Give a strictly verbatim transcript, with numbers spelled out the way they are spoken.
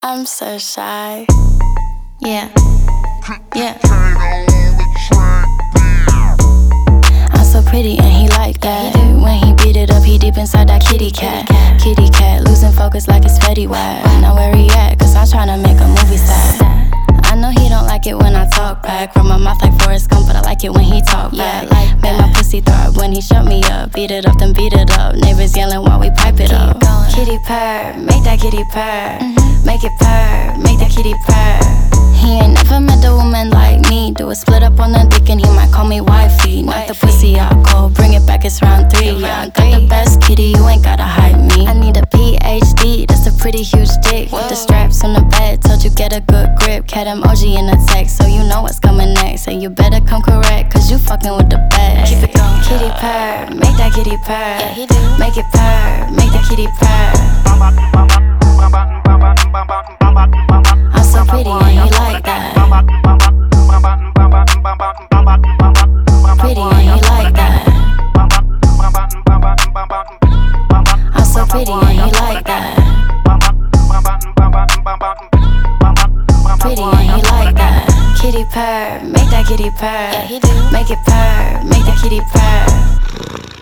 I'm so shy. Yeah, yeah. I'm so pretty and he like that. When he beat it up, he deep inside that kitty cat. Kitty cat, losing focus like it's Fetty Wap. Now where he at? Cause I'm tryna make a movie set. I know he don't like it when I talk back. From my mouth like Forrest Gump, but I like it when he talk back. Make my pussy throb when he shut me up. Beat it up, then beat it up. Neighbors yelling while we pipe it up. Kitty purr, make that kitty purr. Make it purr, make that kitty purr. He ain't never met a woman like me. Do a split up on the dick and he might call me wifey. Knock the pussy out cold, bring it back, it's round three. Yeah, I got the best kitty, you ain't gotta hype me. I need a P H D, that's a pretty huge dick. With the straps on the bed, told you get a good grip. Cat emoji in the text, so you know what's coming next. And you better come correct, cause you fucking with the best. Keep it going. Kitty purr, make that kitty purr. Yeah, he do. Make it purr, make that kitty purr. I'm so pretty and he like that. Pretty and he like that. I'm so pretty and he like that. Pretty and he like that. Kitty purr, make that kitty purr. Yeah, he do. Make it purr, make that kitty purr.